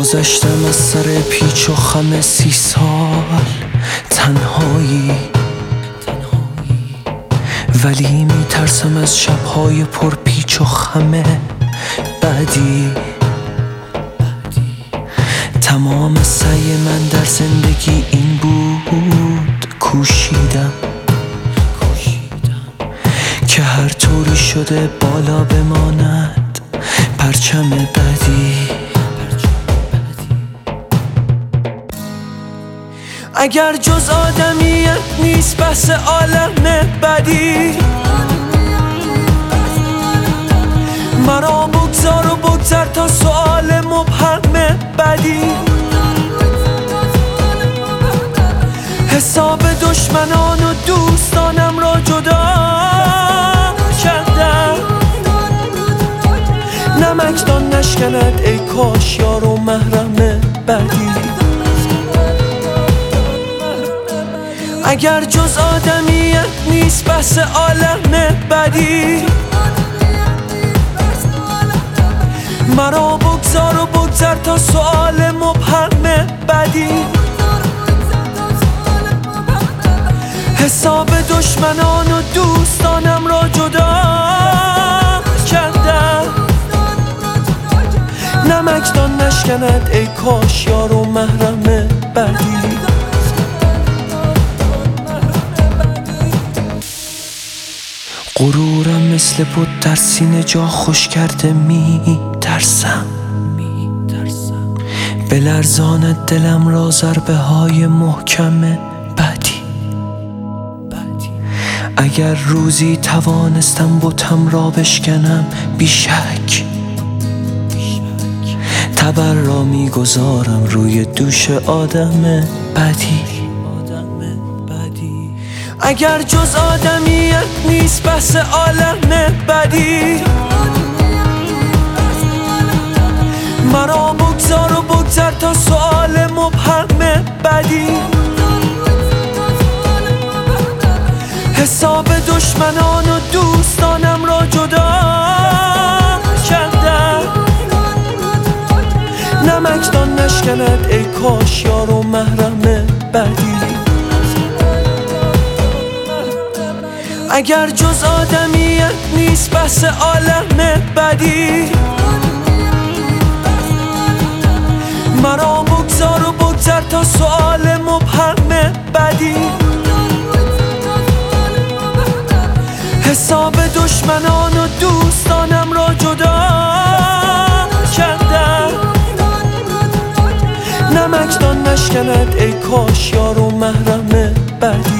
گذشتم از سر پیچ و خم 30 سال تنهایی، ولی میترسم از شبهای پر پیچ و خم بعدی. تمام سعی من در زندگی این بود، کوشیدم که هر طوری شده بالا بماند پرچم بعدی. اگر جز آدمیت نیست بس عالم بدی، مرا بگذار و بگذر تا سؤال مبهم بدی. حساب دشمنان و دوستانم را جدا کردم، نمکدان نشکند ای کاش یار و محرم بدی. اگر جز آدمیت نیست بس عالم بدی، مرا بگذار و بگذر تا سؤال مبهم بدی. حساب دشمنان و دوستانم را جدا کردم، نمکدان نشکند ای کاش یار و محرم بدی. غرورم مثل بود در سینه جا خوش کرده، می ترسم بلرزاند دلم را ضربه های محکم بعدی. اگر روزی توانستم بتم را بشکنم بیشک، تبر را میگذارم روی دوش آدم بعدی. اگر جز آدمیت نیست بس عالم بدی، مرا بگذار و بگذر تا سؤال مبهم بدی. حساب دشمنان و دوستانم را جدا کردم، نمکدان نشکند ای کاش یار و محرم بدی. اگر جز آدمیت نیست بس عالم بدی، مرا بگذار و بگذر تا سؤال مبهم بدی. حساب دشمنان و دوستانم را جدا کردم، نمکدان نشکند ای کاش یار و محرم بدی.